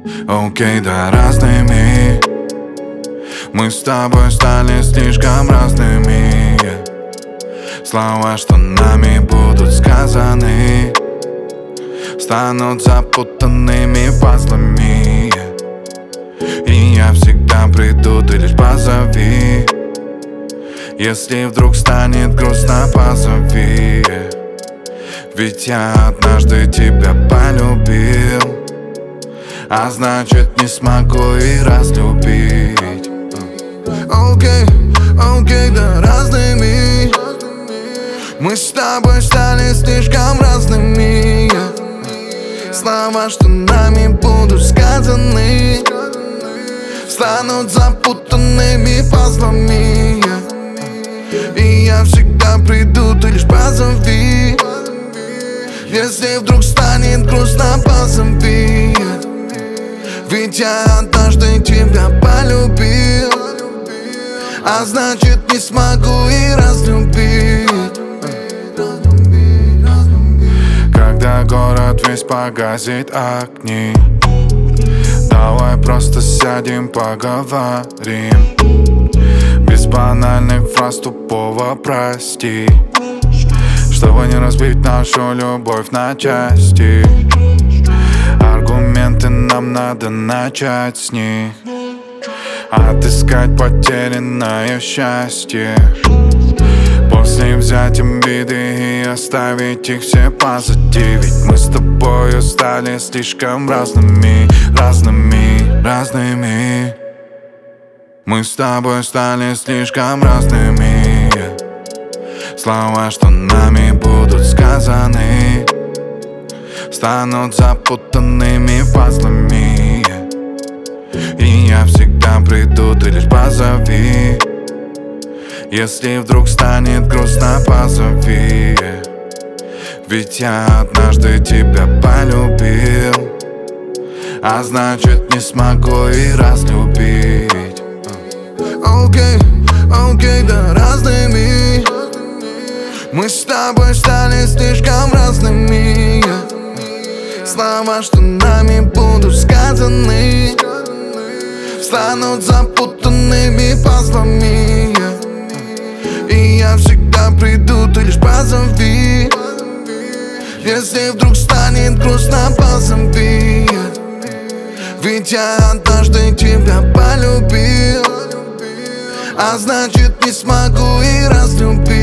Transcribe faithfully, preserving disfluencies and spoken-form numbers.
Окей, да, разными. Мы с тобой стали слишком разными. Слова, что нами будут сказаны, станут запутанными пазлами. И я всегда приду, ты лишь позови. Если вдруг станет грустно, позови. Ведь я однажды тебя полюбил, а значит не смогу и разлюбить. Окей, окей, да, разными. Мы с тобой стали слишком разными. Слова, что нами будут сказаны, станут запутанными пазлами. И я всегда приду, ты лишь позови. Если вдруг станет грустно, позови. Ведь я однажды тебя полюбил, а значит не смогу и разлюбить. Когда город весь погасит огни, давай просто сядем, поговорим. Без банальных фраз тупого прости, чтобы не разбить нашу любовь на части. Аргументы нам надо начать с них, отыскать потерянное счастье. После взять обиды и оставить их все позади. Ведь мы с тобою стали слишком разными, разными, разными. Мы с тобой стали слишком разными. Слова, что нами будут сказаны, станут запутанными пазлами. И я всегда приду, ты лишь позови. Если вдруг станет грустно, позови. Ведь я однажды тебя полюбил, а значит не смогу и разлюбить. Окей, окей, да, разными. Мы с тобой стали слишком разными. Слова, что нами будут сказаны, станут запутанными пазлами. И я всегда приду, ты лишь позови. Если вдруг станет грустно, позови. Ведь я однажды тебя полюбил, а значит не смогу и разлюбить.